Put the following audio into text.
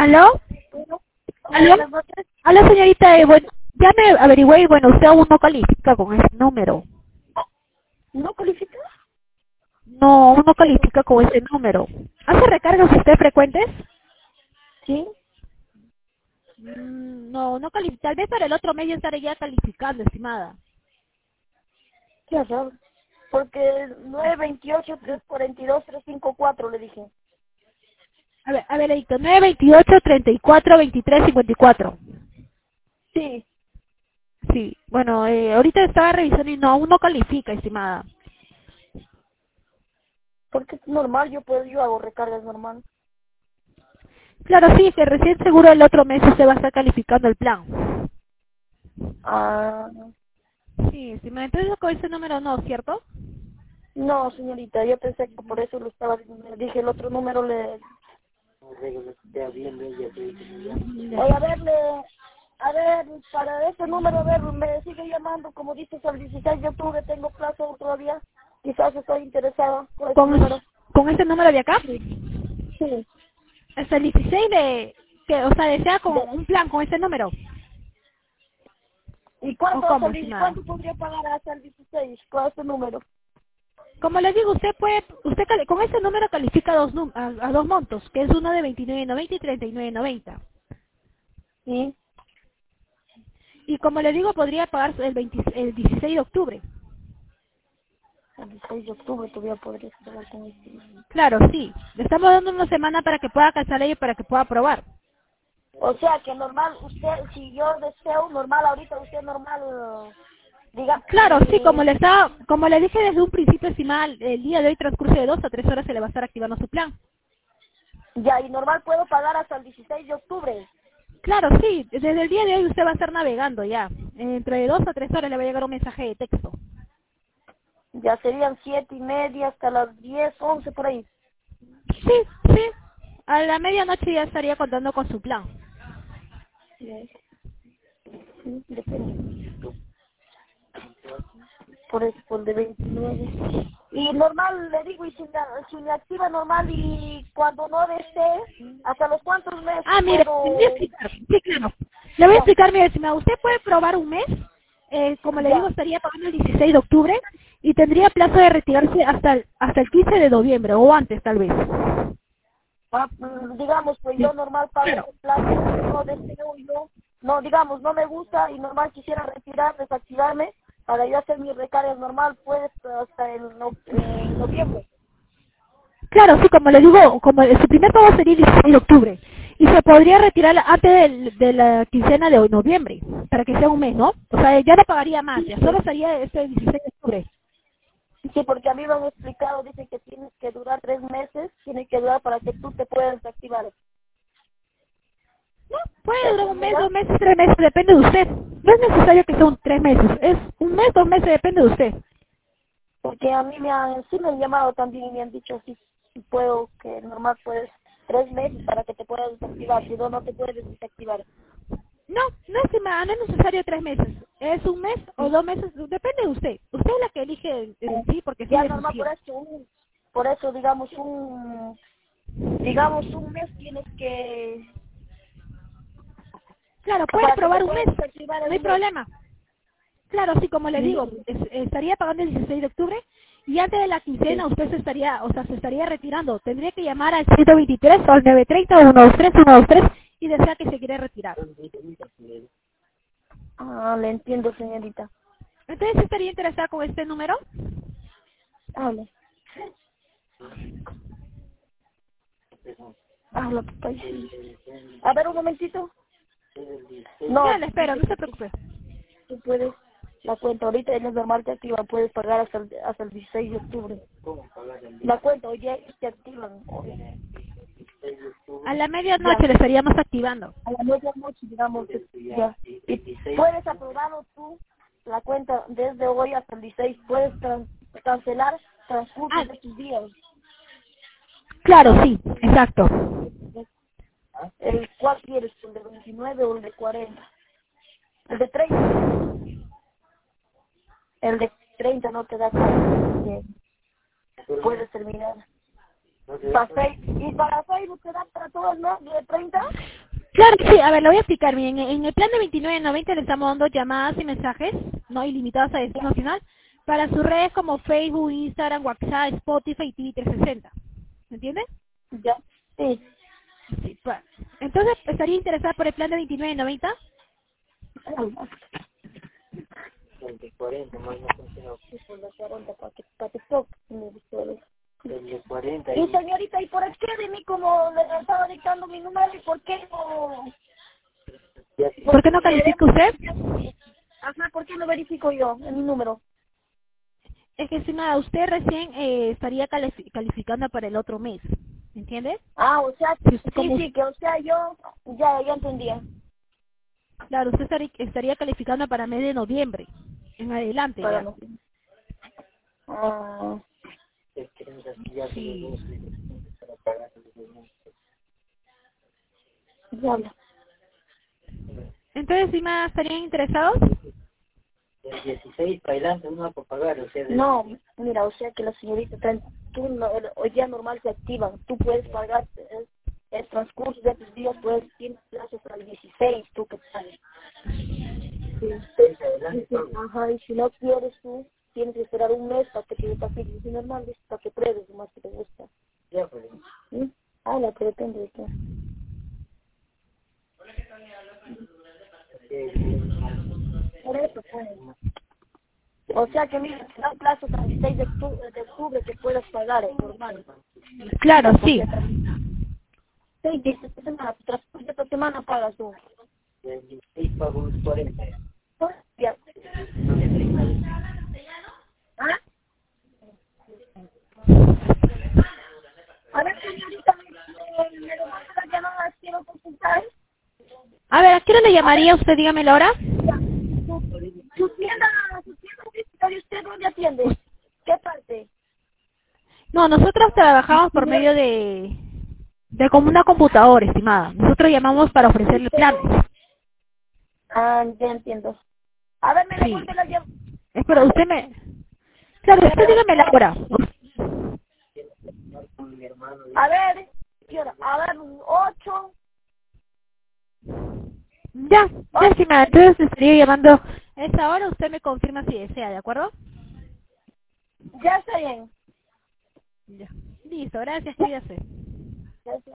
¿Aló? Hola, ¿Aló? buenas noches. Hola, señorita. Bueno, ya me averigüé y bueno, usted aún no califica con ese número. ¿No califica? No, aún no califica con ese número. ¿Hace recargas usted frecuentes? Sí. No, no califica. Tal vez para el otro mes ya estaré ya calificando, estimada. ¿Qué hacer? Porque 928-342-354 le dije. A ver, edicto, 928-34-23-54. Sí. Sí, bueno, ahorita estaba revisando y no, aún no califica, estimada. Porque es normal, yo hago recargas normal. Claro, sí, que recién seguro el otro mes usted va a estar calificando el plan. Ah, Sí, estimada, entonces con ese número no, ¿cierto? no, señorita, yo pensé que por eso lo estaba diciendo. Le dije el otro número le... Oye, a ver, para ese número, a ver, me sigue llamando, como dices, el 16 de octubre tengo plazo todavía. Quizás estoy interesada por ese número. Con ese número de acá, Sí. Sí. hasta el 16 o sea, desea con De- un plan con ese número. ¿Y ¿O cuánto, cómo, estimada? cuánto podría pagar hasta el 16 con ese número? Como le digo, con ese número califica a dos montos, que es uno de 29.90 y 39.90. Sí, Y como le digo, podría pagar el 16 de octubre. el 16 de octubre todavía podría estar con este. Claro, sí. Le estamos dando una semana para que pueda cancelar y para que pueda aprobar. O sea que normal, usted, si yo deseo normal, ahorita usted normal, diga, Claro, sí, como le dije desde un principio, estimada, el día de hoy transcurso de 2 a 3 horas se le va a estar activando su plan. ya, y normal puedo pagar hasta el 16 de octubre. Claro, sí, desde el día de hoy usted va a estar navegando ya. Entre 2 a 3 horas le va a llegar un mensaje de texto. Ya serían 7:30 hasta las 10, 11 por ahí. Sí, sí. A la medianoche ya estaría contando con su plan. Sí, sí, depende. Por eso, por el de 29. Y normal, le digo, y si me activa normal y cuando no desee, ¿hasta los cuántos meses Ah, mire, le voy a puedo? explicar. Sí, claro. Le voy a Ya, explicar, mire, estimado. Usted puede probar un mes. Como le digo, ya. estaría pagando el 16 de octubre y tendría plazo de retirarse hasta el 15 de noviembre o antes, tal vez. Digamos, pues yo Sí. normal pago Claro. ese plazo y no deseo yo, no, digamos, no me gusta y normal quisiera retirar, desactivarme para yo hacer mi recarga normal, pues hasta en noviembre. Claro, sí, como le digo, su primer pago sería el 16 de octubre y se podría retirar antes de la quincena de noviembre, para que sea un mes, ¿no? O sea, ya no pagaría más, Sí, ya solo sería este 16 de octubre. sí, porque a mí me han explicado, dicen que tienes que durar 3 meses, tiene que durar para que tú te puedas activar. No, puede ¿Eso durar es un mes, verdad? 2 meses, 3 meses, depende de usted. No es necesario que sean 3 meses, es un mes, 2 meses, depende de usted. Porque a mí sí me han llamado también y me han dicho si puedo, que normal puedes 3 meses para que te puedas desactivar, si no te puedes desactivar. No, no es necesario 3 meses, es un mes o 2 meses, depende de usted. Usted es la que elige sí, porque sí Ya es normal decisión. por eso digamos un mes tienes que Claro, puede para que te probar un mes, puedas desactivar no en hay un mes. problema. Claro, sí, como le digo, estaría pagando el 16 de octubre y antes de la quincena Sí. usted se estaría retirando. Tendría que llamar al 123 o al 930 o 123 123 y desea que se quiere retirar. Ah, le entiendo, señorita. Entonces, ¿estaría interesada con este número? Hable. Habla, papá. A ver, un momentito. Ya No, le espero, dice no se que preocupe. tú puedes, la cuenta ahorita es normal te activan, puedes pagar hasta el 16 de octubre. La cuenta hoy ya te activan. A la Ya, medianoche le estaríamos activando. a la medianoche, digamos, ya. Y puedes aprobarlo tú, la cuenta desde hoy hasta el 16. Puedes cancelar transcurso Ah, de tus días. claro, sí, exacto. ¿Cuál quieres? ¿El de 29 o el de 40? El de 30. El de 30 no te da chance. Puedes terminar. ¿Y para Facebook te da para todos, no? ¿De 30? Claro que sí, a ver, lo voy a explicar bien. En el plan de 29.90 le estamos dando llamadas y mensajes, no ilimitados a destino final, para sus redes como Facebook, Instagram, WhatsApp, Spotify y TV 360. ¿Me entiendes? Ya. Sí. Sí, pues. Entonces, ¿estaría interesada por el plan de 29.90? El de 40, más no funciona. Sí, por los 40, para TikTok. Me gustó el de 40. Y señorita, ¿y por qué de mí como le estaba dictando mi número y por qué no? ¿Por qué no califica usted? Ajá, ¿por qué no verifico yo en mi número? Es que, estimada, usted recién estaría calificando para el otro mes. ¿Me entiende? Ah, o sea, Si usted sí, que o sea, yo ya entendía. Claro, usted estaría calificando para mes de noviembre, en adelante Para ya. no. Ah, Sí. ya. Entonces, ¿sí más estarían interesados? Del 16 para adelante uno va a pagar, o sea... No, mira, o sea que la señorita, tú hoy día normal se activan, tú puedes pagar el transcurso de tus días, tienes plazos para el 16, tú que sabes. Sí. Sí, ajá, y si no quieres tú, tienes que esperar un mes para que te pases, si normal, es para que pruebes lo más que te gusta. Ya, pues. ¿Sí? Ah, la que depende de qué. Por eso, pues. O sea que mira, te da un plazo hasta el 16 de octubre que puedas pagar, normal. Claro, sí. Sí, dice, esta semana pagas tú. El 16 pago unos 40. Ya. ¿Ah? A ver, señorita, me devuelve las llamadas, quiero consultar. A ver, ¿a qué hora le llamaría usted? Dígame la hora. Su tienda física de usted, ¿dónde atiende? ¿Qué parte? No, nosotros trabajamos por medio de como una computadora, estimada. Nosotros llamamos para ofrecerle planes. Ah, ya entiendo. A ver, me Sí. devuelve las llamadas. Espera, usted me... Claro, usted dígame la hora. A ver, ¿qué hora? A ver, 8. Ya, estimada. Entonces estaría llamando a esa hora. Usted me confirma si desea, ¿de acuerdo? Ya está bien. Ya. Listo, gracias, cuídase. Ya está.